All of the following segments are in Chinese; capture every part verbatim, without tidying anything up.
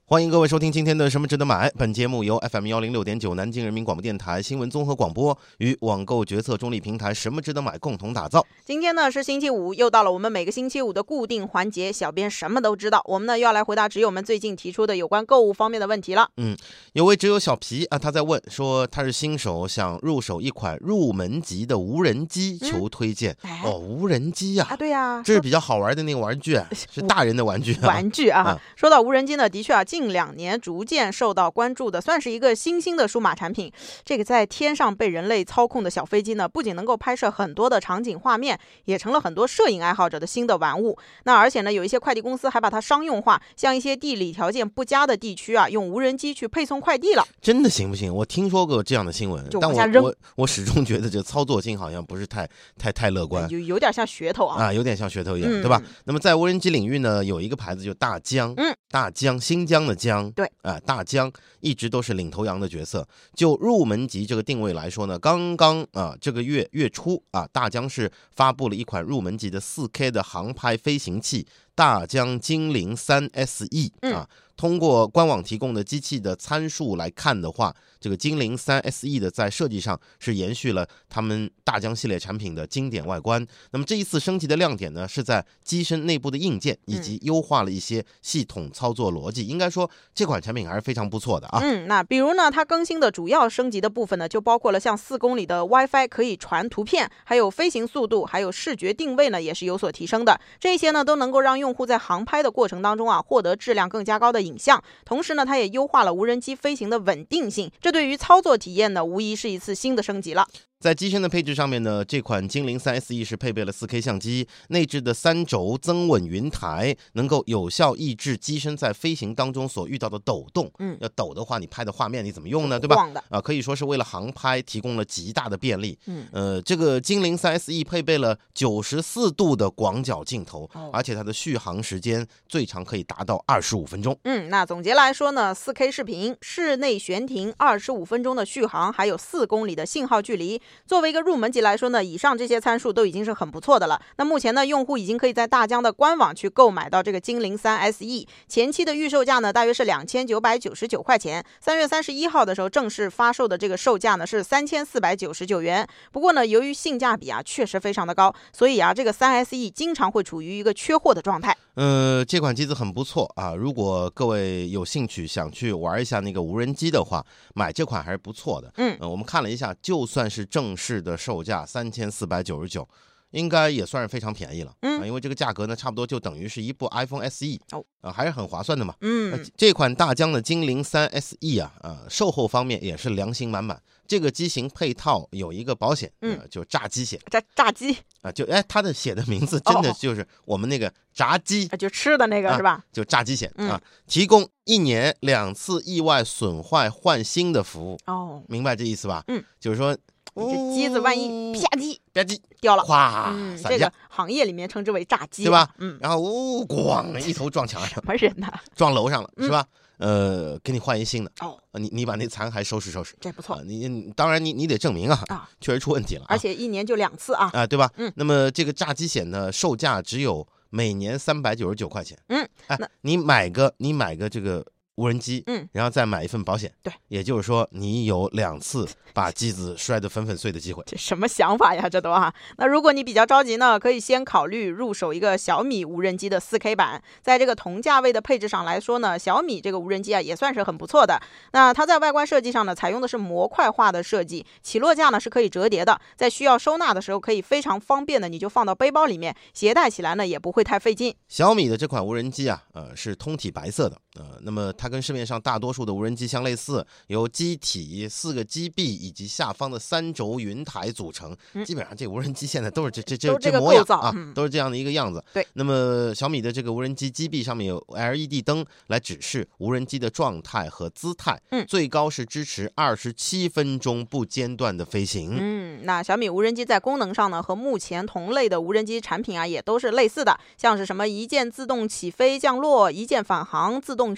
欢迎各位收听今天的什么值得买。本节目由 F M 一零六点九 南京人民广播电台新闻综合广播与网购决策中立平台什么值得买共同打造。 今天呢是星期五，又到了我们每个星期五的固定环节，小编什么都知道。我们呢又要来回答只友们最近提出的有关购物方面的问题了。 嗯，有位只友小皮啊，他在问说他是新手，想入手一款入门级的无人机，求推荐。嗯哎、哦，无人机呀、啊， 啊，对呀、啊， 这是比较好玩的那个玩具、啊，是大人的玩具、啊。 玩具啊、 啊， 说到无人机呢，的确啊，近两年逐渐受到关注的，算是一个新兴的数码产品。这个在天上被人类操控的小飞机呢，不仅能够拍摄很多的场景画面，也成了很多摄影爱好者的新的玩物。那而且呢，有一些快递公司还把它商用化，像一些地理条件不佳的地区啊，用无人机去配送快递了。 真的行不行？我听说过这样的新闻，但我我我始终觉得这操作性好像不是太太太乐观， 有有点像噱头啊， 啊，有点像噱头一样， 嗯、 对吧？那么在无人机领域呢，有一个牌子就大疆， 嗯， 大疆，新疆的疆， 对， 啊，大疆一直都是领头羊的角色。就入门级这个定位来说呢，刚刚啊这个月月初啊，大疆是发布了一款入门级的 四K 的航拍飞行器大疆精灵 三 S E 啊。嗯，通过官网提供的机器的参数来看的话，这个精灵 三 S E 的在设计上是延续了他们大疆系列产品的经典外观。那么这一次升级的亮点呢，是在机身内部的硬件以及优化了一些系统操作逻辑。嗯、应该说这款产品还是非常不错的啊。 嗯，那比如呢，它更新的主要升级的部分呢，就包括了像四公里的 WiFi 可以传图片，还有飞行速度，还有视觉定位呢，也是有所提升的。这些呢，都能够让用户在航拍的过程当中啊，获得质量更加高的影像。同时呢，它也优化了无人机飞行的稳定性，这对于操作体验呢，无疑是一次新的升级了。 在机身的配置上面呢，这款精灵 三 S E 是配备了 四K 相机，内置的三轴增稳云台能够有效抑制机身在飞行当中所遇到的抖动。嗯，要抖的话，你拍的画面你怎么用呢？对吧？啊，可以说是为了航拍提供了极大的便利。嗯，呃，这个精灵 三 S E 配备了九十四度的广角镜头，哦、而且它的续航时间最长可以达到二十五分钟。 嗯，那总结来说呢 ，四K 视频、室内悬停、二十五分钟的续航，还有四公里的信号距离。作为一个入门级来说呢，以上这些参数都已经是很不错的了。那目前呢，用户已经可以在大疆的官网去购买到这个精灵 三 S E， 前期的预售价呢大约是两千九百九十九块钱。三月三十一号的时候正式发售的这个售价呢是三千四百九十九元。不过呢，由于性价比啊确实非常的高，所以啊这个 三 S E 经常会处于一个缺货的状态。 呃，这款机子很不错啊，如果各位有兴趣想去玩一下那个无人机的话，买这款还是不错的。嗯、呃，我们看了一下，就算是正式的售价三千四百九十九，应该也算是非常便宜了。嗯、呃，因为这个价格呢，差不多就等于是一部 iPhone S E， 哦，呃，还是很划算的嘛。嗯、呃，这款大疆的精灵 三 S E 啊，呃，售后方面也是良心满满。这个机型配套有一个保险，嗯、呃，就炸鸡险。 炸炸鸡啊，就哎，它的写的名字真的就是我们那个炸鸡， 哦、就吃的那个、啊、是吧？ 就炸鸡险、嗯、啊，提供一年两次意外损坏换新的服务。哦，明白这意思吧？嗯，就是说。 你这机子万一啪叽吧唧掉了， 哗、 嗯，这个行业里面称之为炸鸡， 对吧？ 嗯， 然后呜咣一头撞墙上， 什么人呐？ 撞楼上了，是吧？嗯、呃，给你换一新的哦，你你把那残骸收拾收拾， 这不错。 啊、你当然你你得证明啊，啊确实出问题了、啊， 而且一年就两次啊， 啊，对吧？嗯，那么这个炸鸡险呢，售价只有每年三百九十九块钱。嗯，哎，你买个你买个这个。无人机，嗯，然后再买一份保险， 对， 也就是说你有两次把机子摔得粉粉碎的机会。 这什么想法呀？这都啊！那如果你比较着急呢，可以先考虑入手一个小米无人机的 四K 版。在这个同价位的配置上来说呢，小米这个无人机啊也算是很不错的。那它在外观设计上呢，采用的是模块化的设计，起落架呢是可以折叠的，在需要收纳的时候可以非常方便的，你就放到背包里面，携带起来呢也不会太费劲。 小米的这款无人机啊，呃，是通体白色的，呃，那么它跟市面上大多数的无人机相类似，由机体、四个机臂以及下方的三轴云台组成。嗯、基本上这无人机现在都是这这这这模样啊、 嗯， 都是这样的一个样子。 对。 那么小米的这个无人机机臂上面有 L E D 灯来指示无人机的状态和姿态。嗯。最高是支持二十七分钟不间断的飞行。 嗯，那小米无人机在功能上呢，和目前同类的无人机产品啊，也都是类似的，像是什么一键自动起飞降落、一键返航、自动巡航。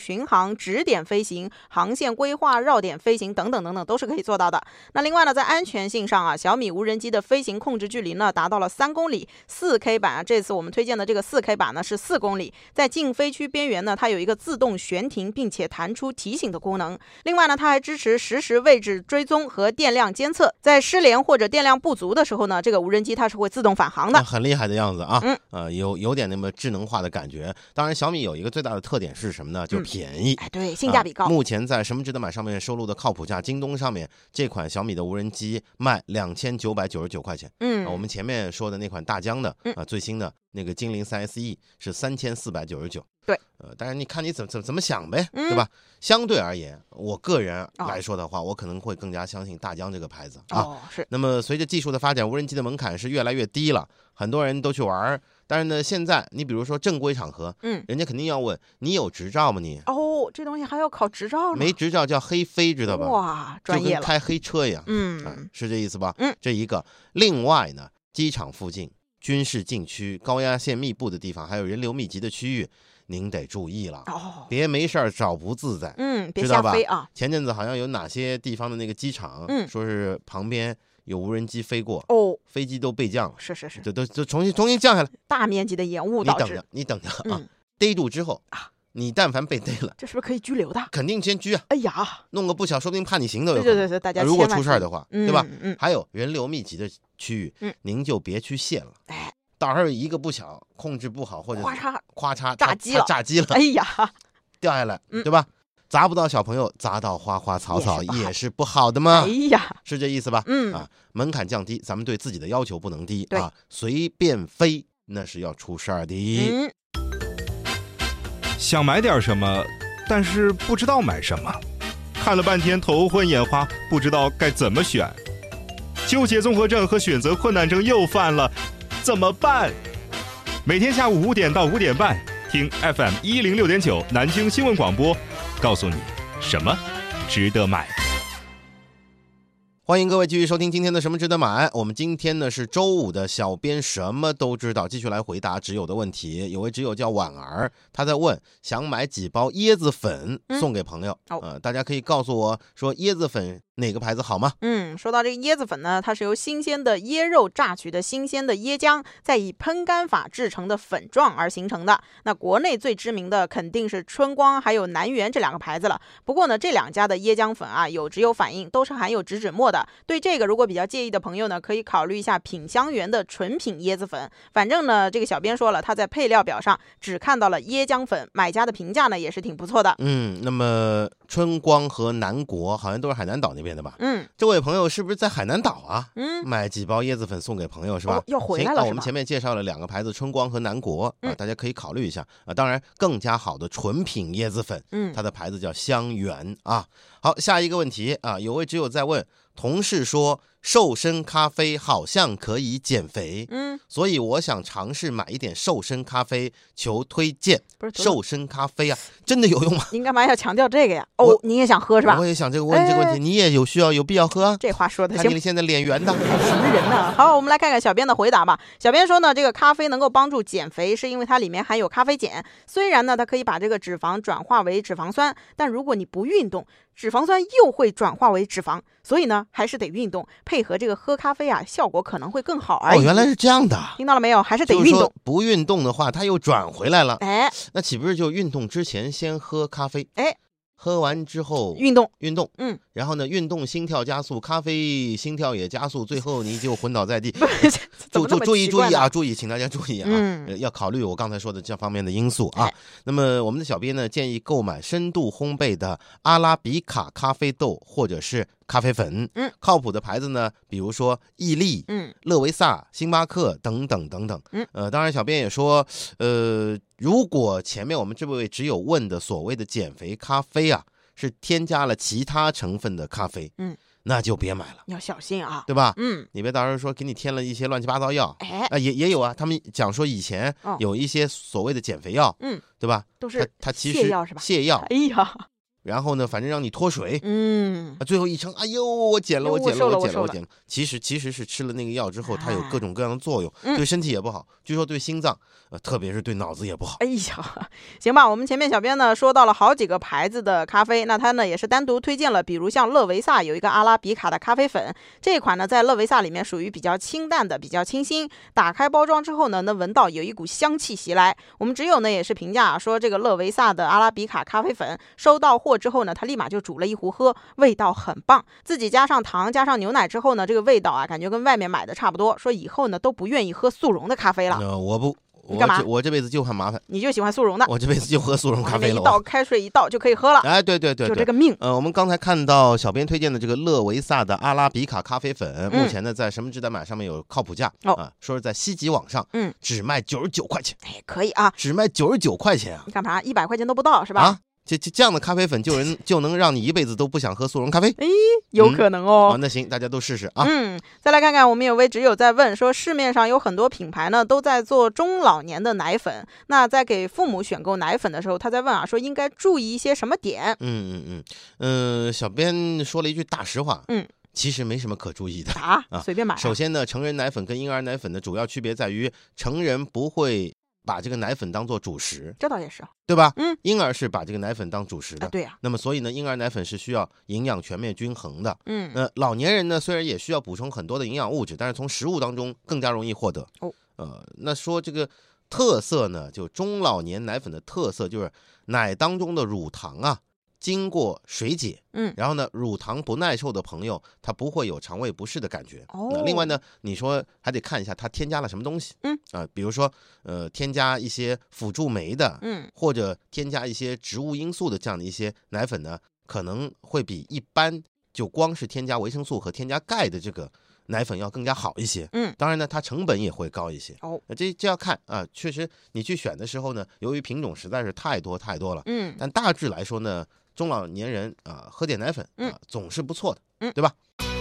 航、指点飞行、航线规划、绕点飞行等等等等都是可以做到的。那另外呢，在安全性上啊，小米无人机的飞行控制距离呢达到了三公里， 四 K 版啊，这次我们推荐的这个 四 K 版呢是四公里，在禁飞区边缘呢，它有一个自动悬停并且弹出提醒的功能。另外呢，它还支持实时位置追踪和电量监测，在失联或者电量不足的时候呢，这个无人机它是会自动返航的， 很厉害的样子啊。 嗯， 呃，有有点那么智能化的感觉。当然，小米有一个最大的特点是什么呢？就是便宜。 嗯、哎，对，性价比高。 啊、目前在什么值得买上面收录的靠谱价，京东上面这款小米的无人机卖两千九百九十九块钱。 嗯、 啊，我们前面说的那款大疆的啊、 嗯， 最新的那个精灵 三 S E 是三千四百九十九。 对， 呃，当然你看你怎么怎么怎么想呗， 嗯、 对吧？相对而言，我个人来说的话，哦、我可能会更加相信大疆这个牌子啊。 哦，是。 那么随着技术的发展，无人机的门槛是越来越低了，很多人都去玩。但是呢，现在你比如说正规场合， 嗯， 人家肯定要问你有执照吗？你哦，这东西还要考执照呢？ 没执照叫黑飞，知道吧？ 哇，专业了， 就跟开黑车一样。 嗯、 啊，是这意思吧？ 嗯， 这一个。另外呢，机场附近、军事禁区、高压线密布的地方，还有人流密集的区域，您得注意了， 哦， 别没事儿找不自在。 嗯，别瞎飞啊。 前阵子好像有哪些地方的那个机场， 嗯， 说是旁边有无人机飞过， 哦， 飞机都备降了， 是是是， 就都就重新重新降下来， 大面积的延误导致。 你等着，你等着啊， 嗯、 逮住之后啊， 你但凡被逮了， 这是不是可以拘留的？ 肯定先拘啊！ 哎呀， 弄个不小，说不定判你刑都有可能。 对对对，大家如果出事儿的话， 嗯、 对吧？ 嗯， 还有人流密集的区域， 嗯， 您就别去卸了。 哎， 到时候一个不小，控制不好或者咔嚓咔嚓炸机了， 炸机了， 哎呀， 掉下来， 嗯、 对吧？砸不到小朋友，砸到花花草草也是不好的嘛。 哎呀， 是这意思吧？ 嗯啊，门槛降低，咱们对自己的要求不能低对啊，随便飞那是要出事儿的。 嗯， 想买点什么，但是不知道买什么，看了半天头昏眼花，不知道该怎么选，纠结综合症和选择困难症又犯了，怎么办？每天下午五点到五点半，听 F M 一零六点九南京新闻广播，告诉你什么值得买。 欢迎各位继续收听今天的什么值得买。我们今天呢是周五的小编什么都知道，继续来回答挚友的问题。有位挚友叫婉儿，他在问想买几包椰子粉送给朋友、 嗯哦、 呃，大家可以告诉我说椰子粉哪个牌子好吗？ 嗯，说到这个椰子粉呢，它是由新鲜的椰肉榨取的新鲜的椰浆，再以喷干法制成的粉状而形成的。那国内最知名的肯定是春光还有南园这两个牌子了。不过呢，这两家的椰浆粉啊有只有反应，都是含有植脂末的。对这个如果比较介意的朋友呢，可以考虑一下品香园的纯品椰子粉。反正呢，这个小编说了，他在配料表上只看到了椰浆粉，买家的评价呢也是挺不错的。 嗯，那么春光和南国好像都是海南岛那边的吧？ 嗯， 这位朋友是不是在海南岛啊？ 嗯， 买几包椰子粉送给朋友是吧？ 哦、要回来了是吧？ 啊，我们前面介绍了两个牌子，春光和南国啊、 嗯， 大家可以考虑一下啊。当然，更加好的纯品椰子粉， 嗯， 它的牌子叫香园啊。好，下一个问题啊，有位挚友在问，同事说瘦身咖啡好像可以减肥， 嗯， 所以我想尝试买一点瘦身咖啡，求推荐。 不是瘦身咖啡啊，真的有用吗？ 您干嘛要强调这个呀？哦，你也想喝是吧？ 我也想这个问这个问题，哎、你也有需要有必要喝啊？ 这话说的行， 看你现在脸圆的， 什么人呢？好，我们来看看小编的回答吧。小编说呢，这个咖啡能够帮助减肥，是因为它里面含有咖啡碱。虽然呢，它可以把这个脂肪转化为脂肪酸，但如果你不运动，脂肪酸又会转化为脂肪，所以呢，还是得运动，配合这个喝咖啡啊，效果可能会更好而已。 哦，原来是这样的， 听到了没有？还是得运动。 就是不运动的话，它又转回来了。 哎， 那岂不是就运动之前先喝咖啡？ 哎。 喝完之后运动， 运动， 嗯， 然后呢，运动心跳加速，咖啡心跳也加速，最后你就昏倒在地。注注注意注意啊，注意，请大家注意啊， 嗯呃、要考虑我刚才说的这方面的因素啊。 哎、 那么我们的小编呢建议购买深度烘焙的阿拉比卡咖啡豆或者是咖啡粉， 嗯， 靠谱的牌子呢，比如说伊利、 嗯， 乐维萨、星巴克等等等等， 嗯， 呃，当然小编也说，呃，如果前面我们这位只有问的所谓的减肥咖啡啊，是添加了其他成分的咖啡， 嗯， 那就别买了， 要小心啊， 对吧？ 嗯， 你别到时候说给你添了一些乱七八糟药， 哎， 啊，也也有啊，他们讲说以前有一些所谓的减肥药， 嗯， 对吧？ 都是它它其实泻药是吧？ 泻药， 哎呀， 然后呢，反正让你脱水， 嗯， 最后一称，哎呦，我减了，我减了， 我减了，我减了。其实其实是吃了那个药之后，它有各种各样的作用， 嗯、 对身体也不好，据说对心脏，呃，特别是对脑子也不好。 哎呀，行吧，我们前面小编呢说到了好几个牌子的咖啡，那他呢也是单独推荐了，比如像乐维萨有一个阿拉比卡的咖啡粉，这一款呢在乐维萨里面属于比较清淡的，比较清新。打开包装之后呢，能闻到有一股香气袭来。我们只有呢也是评价说，这个乐维萨的阿拉比卡咖啡粉收到货之后呢，他立马就煮了一壶喝，味道很棒。自己加上糖加上牛奶之后呢，这个味道啊感觉跟外面买的差不多。说以后呢都不愿意喝速溶的咖啡了。 呃，我不。 你干嘛？ 我这我这辈子就怕麻烦， 你就喜欢速溶的。 我这辈子就喝速溶咖啡了。 一倒开水一倒就可以喝了。 哎，对对对， 就这个命。 呃，我们刚才看到小编推荐的这个乐维萨的阿拉比卡咖啡粉， 嗯、 目前呢在什么值得买上面有靠谱价、 哦、 啊，说是在西极网上， 嗯， 只卖九十九块钱。 哎，可以啊， 只卖九十九块钱啊！ 你干嘛？一百块钱都不到是吧？ 啊，这这这样的咖啡粉就人就能让你一辈子都不想喝速溶咖啡？ 哎，有可能哦。 嗯、哦，那行，大家都试试啊。 嗯，再来看看，我们有位挚友在问说，市面上有很多品牌呢都在做中老年的奶粉，那在给父母选购奶粉的时候，他在问啊，说应该注意一些什么点？ 嗯嗯嗯，呃，小编说了一句大实话， 嗯。 其实没什么可注意的啊，随便买、啊。 首先呢，成人奶粉跟婴儿奶粉的主要区别在于，成人不会把这个奶粉当做主食， 这倒也是， 对吧？ 嗯， 婴儿是把这个奶粉当主食的， 啊、对呀、啊。 那么所以呢，婴儿奶粉是需要营养全面均衡的。 嗯， 那、呃、老年人呢，虽然也需要补充很多的营养物质，但是从食物当中更加容易获得。 哦， 呃，那说这个特色呢，就中老年奶粉的特色就是奶当中的乳糖啊。经过水解， 嗯， 然后呢，乳糖不耐受的朋友，他不会有肠胃不适的感觉。 哦， 那另外呢，你说还得看一下它添加了什么东西， 嗯啊、呃，比如说呃，添加一些辅助酶的， 嗯， 或者添加一些植物因素的这样的一些奶粉呢，可能会比一般就光是添加维生素和添加钙的这个奶粉要更加好一些。 嗯， 当然呢，它成本也会高一些。 哦， 这这要看啊，确实你去选的时候呢，由于品种实在是太多太多了， 嗯， 但大致来说呢。中老年人啊，喝点奶粉啊， 嗯、 总是不错的， 嗯， 对吧？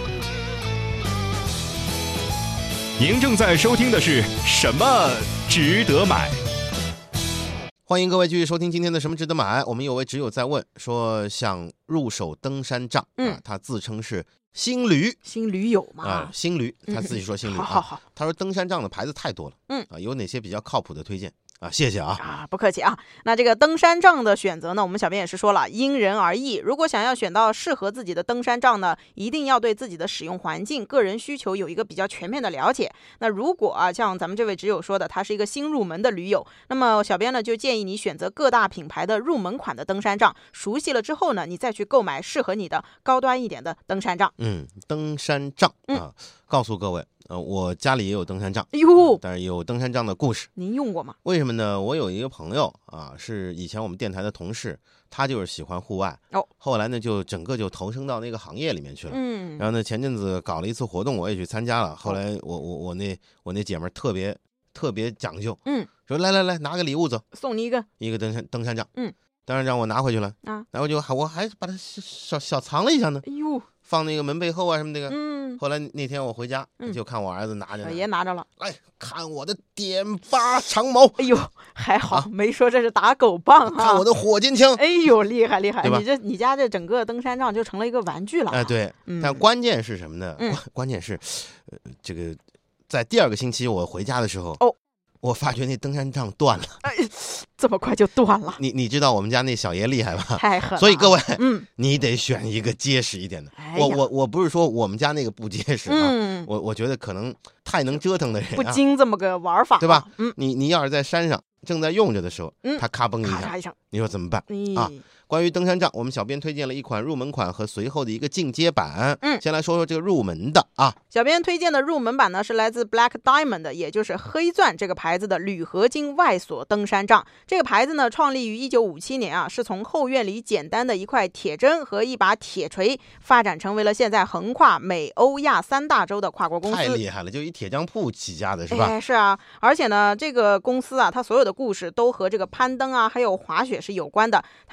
您正在收听的是什么值得买？ 欢迎各位继续收听今天的什么值得买。我们有位挚友在问说，想入手登山杖， 嗯、 啊，他自称是新驴， 新驴友嘛， 啊，新驴，他自己说新驴， 嗯、好好好、啊， 他说登山杖的牌子太多了， 嗯啊，有哪些比较靠谱的推荐？啊，谢谢啊！ 啊，不客气啊。那这个登山杖的选择呢，我们小编也是说了，因人而异。如果想要选到适合自己的登山杖呢，一定要对自己的使用环境、个人需求有一个比较全面的了解。那如果啊，像咱们这位挚友说的，他是一个新入门的驴友，那么小编呢就建议你选择各大品牌的入门款的登山杖，熟悉了之后呢，你再去购买适合你的高端一点的登山杖。 嗯，登山杖啊， 嗯、 告诉各位。呃，我家里也有登山杖， 哎呦， 但是有登山杖的故事。 您用过吗？ 为什么呢？我有一个朋友啊，是以前我们电台的同事，他就是喜欢户外哦， 后来呢，就整个就投身到那个行业里面去了。 嗯， 然后呢，前阵子搞了一次活动，我也去参加了。后来我我我那我那姐们儿特别特别讲究， 嗯， 说来来来，拿个礼物走， 送你一个一个登山登山杖， 嗯， 当然让我拿回去了啊， 然后就还我还把它小小藏了一下呢， 哎呦， 放那个门背后啊什么那个， 嗯。 后来那天我回家， 嗯、 就看我儿子拿着， 老爷拿着了， 来看我的点八长矛。 哎呦，还好、啊、没说这是打狗棒哈、啊。 看我的火箭枪。 哎呦，厉害厉害！ 对吧？ 你这你家这整个登山杖就成了一个玩具了、啊。 哎，对、 嗯。 但关键是什么呢？ 嗯、 关关键是，呃，这个在第二个星期我回家的时候， 哦， 我发觉那登山杖断了。 哎，这么快就断了？ 你你知道我们家那小爷厉害吧？ 太狠了！ 所以各位， 嗯， 你得选一个结实一点的。 哎、 我我我不是说我们家那个不结实啊， 嗯、 我我觉得可能太能折腾的人、啊、 不经这么个玩法， 对吧？ 嗯， 你你要是在山上正在用着的时候， 嗯， 它咔嘣一下， 咔嚓一下， 你说怎么办、 嗯、 啊？关于登山杖，我们小编推荐了一款入门款和随后的一个进阶版。 嗯， 先来说说这个入门的啊。 小编推荐的入门版呢是来自 Black Diamond， 也就是黑钻这个牌子的铝合金外锁登山杖。这个牌子呢创立于一九五七年啊，是从后院里简单的一块铁针和一把铁锤发展成为了现在横跨美欧亚三大洲的跨国公司。 太厉害了，就一铁匠铺起家的是吧？ 哎，是啊，而且呢，这个公司啊，它所有的故事都和这个攀登啊，还有滑雪是有关的。它也是攀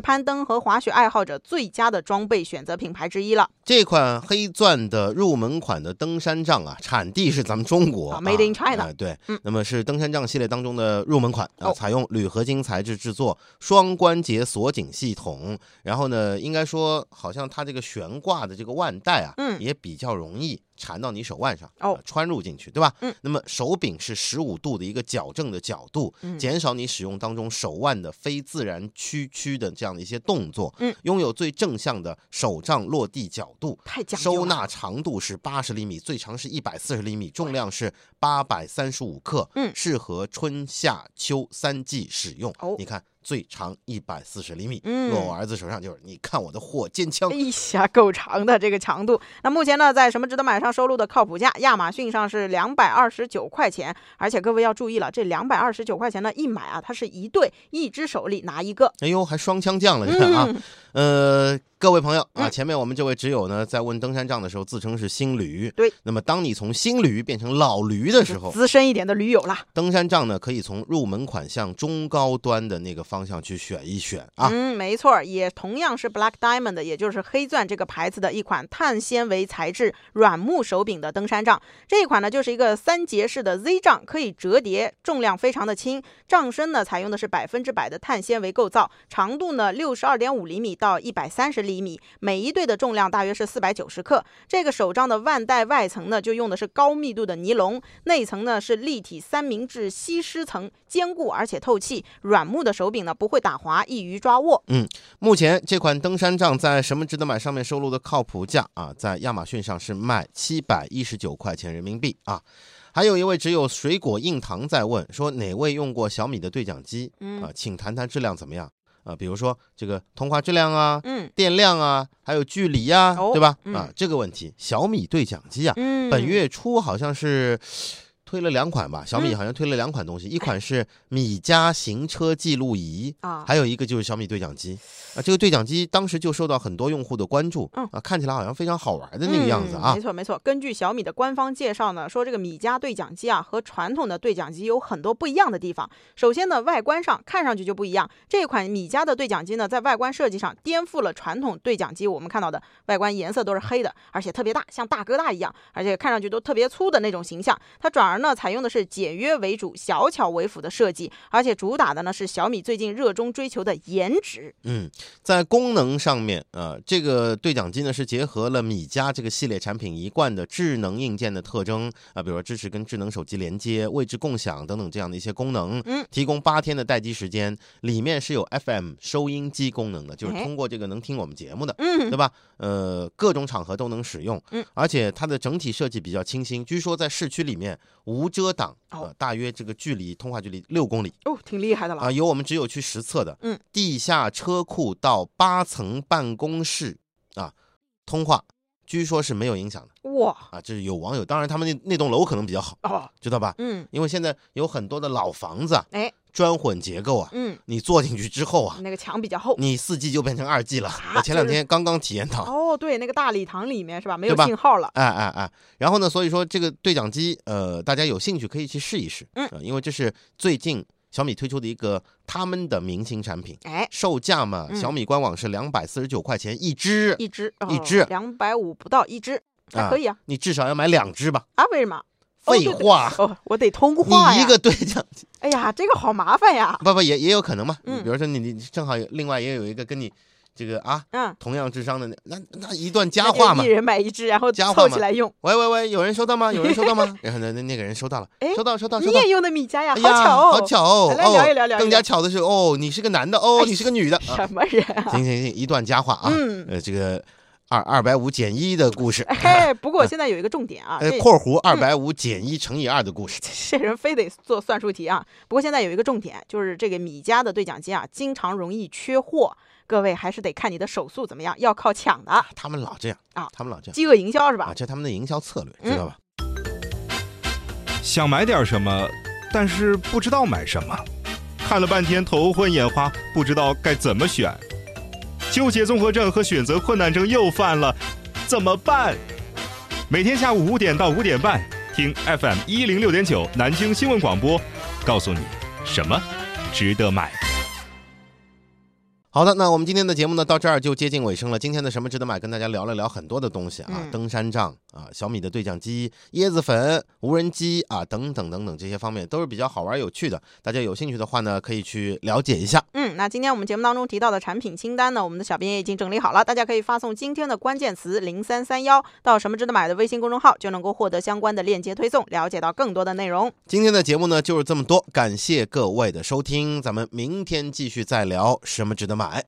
攀登和滑雪爱好者最佳的装备选择品牌之一了。 这款黑钻的入门款的登山杖啊，产地是咱们中国、 啊、，Made in China、 呃。对、 嗯， 那么是登山杖系列当中的入门款啊， 哦、 采用铝合金材质制作，双关节锁紧系统。然后呢，应该说好像它这个悬挂的这个腕带啊， 嗯， 也比较容易缠到你手腕上， 哦， 呃、穿入进去，对吧？ 嗯， 那么手柄是十五度的一个矫正的角度， 嗯， 减少你使用当中手腕的非自然屈曲的这样的一些动作。 嗯， 拥有最正向的手杖落地角度， 太讲究了。 收纳长度是八十厘米，最长是一百四十厘米，重量是八百三十五克。 嗯， 适合春夏秋三季使用。 哦， 你看。最长一百四十厘米， 嗯， 落我儿子手上就是你看我的火箭枪， 哎呀，够长的这个强度。那目前呢，在什么值得买上收录的靠谱价，亚马逊上是两百二十九块钱，而且各位要注意了，这两百二十九块钱呢，一买啊，它是一对，一只手里拿一个， 哎呦，还双枪将了，你看啊，嗯、呃。各位朋友啊， 嗯、 前面我们这位挚友呢，在问登山杖的时候，自称是新驴。 对， 那么当你从新驴变成老驴的时候， 资深一点的驴友啦， 登山杖呢，可以从入门款向中高端的那个方向去选一选啊。 嗯，没错，也同样是 Black Diamond， 也就是黑钻这个牌子的一款碳纤维材质软木手柄的登山杖。这一款呢，就是一个三节式的 Z 杖，可以折叠，重量非常的轻。杖身呢，采用的是百分之百的碳纤维构造，长度呢六十二点五厘米到一百三十厘米，每一对的重量大约是四百九十克。这个手杖的腕带外层呢，就用的是高密度的尼龙，内层呢是立体三明治吸湿层，坚固而且透气。软木的手柄呢不会打滑，易于抓握。 嗯，目前这款登山杖在什么值得买上面收录的靠谱价啊，在亚马逊上是卖七百一十九块钱人民币啊。还有一位只有水果硬糖在问说，哪位用过小米的对讲机？嗯啊，请谈谈质量怎么样啊？比如说这个通话质量啊，嗯，电量啊，还有距离啊，哦、对吧？嗯、啊，这个问题，小米对讲机啊，嗯、本月初好像是推了两款吧，小米好像推了两款东西，嗯、一款是米家行车记录仪啊，还有一个就是小米对讲机啊。这个对讲机当时就受到很多用户的关注，嗯、啊，看起来好像非常好玩的那个样子啊。 嗯、没错没错，根据小米的官方介绍呢，说这个米家对讲机啊和传统的对讲机有很多不一样的地方。首先呢，外观上看上去就不一样。这款米家的对讲机呢，在外观设计上颠覆了传统对讲机我们看到的外观颜色都是黑的，而且特别大，像大哥大一样，而且看上去都特别粗的那种形象。它转而呢采用的是简约为主、小巧为辅的设计，而且主打的呢是小米最近热衷追求的颜值。 嗯，在功能上面，呃，这个对讲机呢是结合了米家这个系列产品一贯的智能硬件的特征啊、呃，比如说支持跟智能手机连接、位置共享等等这样的一些功能。嗯，提供八天的待机时间，里面是有 F M 收音机功能的，就是通过这个能听我们节目的，嗯，对吧？呃，各种场合都能使用。嗯，而且它的整体设计比较清新，据说在市区里面无遮挡，呃，大约这个距离通话距离六公里哦，挺厉害的了啊、 呃！有我们只有去实测的， 嗯， 地下车库到八层办公室啊，通话据说是没有影响的。 哇啊，这是有网友，当然他们那那栋楼可能比较好，哦，知道吧？嗯，因为现在有很多的老房子啊，哎，砖混结构啊，嗯，你坐进去之后啊， 那个墙比较厚， 你四 G 就变成二 G 了。啊、我前两天刚刚体验到。 哦，对，那个大礼堂里面是吧？没有信号了。 哎哎哎，然后呢，所以说这个对讲机，呃，大家有兴趣可以去试一试，嗯、呃，因为这是最近小米推出的一个他们的明星产品，哎，售价嘛，嗯、小米官网是两百四十九块钱一只， 一只， 一只， 两百五不到一只，还可以啊。 你至少要买两只吧？ 啊，为什么？ 废话， 哦，我得通话呀。 你一个对讲机， 哎呀，这个好麻烦呀。 不不，也也有可能嘛。嗯，比如说你你正好另外也有一个跟你这个啊，嗯，同样智商的那那那一段佳话嘛， 一人买一只，然后凑起来用。 喂喂喂，有人收到吗？有人收到吗？然后呢，那那个人收到了，收到收到收到。 你也用的米家呀？好巧哦，好巧哦。 来聊一聊聊。 更加巧的是，哦，你是个男的，哦，你是个女的， 什么人？ 行行行，一段佳话啊。嗯，呃，这个。二二百五减一的故事， 哎，不过现在有一个重点啊， 呃，括弧二百五减一乘以二的故事， 这人非得做算术题啊。不过现在有一个重点，就是这个米家的对讲机啊，经常容易缺货，各位还是得看你的手速怎么样，要靠抢的。 他们老这样啊，他们老这样， 饥饿营销是吧？ 啊，这他们的营销策略，知道吧？ 嗯、想买点什么，但是不知道买什么，看了半天头昏眼花，不知道该怎么选。纠结综合症和选择困难症又犯了，怎么办？每天下午五点到五点半，听 F M 一零六点九南京新闻广播，告诉你什么值得买。 好的，那我们今天的节目呢，到这儿就接近尾声了。今天的什么值得买，跟大家聊了聊很多的东西啊， 嗯、 登山杖啊，小米的对讲机、椰子粉、无人机啊，等等等等，这些方面都是比较好玩有趣的。大家有兴趣的话呢，可以去了解一下。 嗯，那今天我们节目当中提到的产品清单呢，我们的小编也已经整理好了，大家可以发送今天的关键词零三三一到什么值得买的微信公众号，就能够获得相关的链接推送，了解到更多的内容。 今天的节目呢就是这么多，感谢各位的收听，咱们明天继续再聊什么值得买。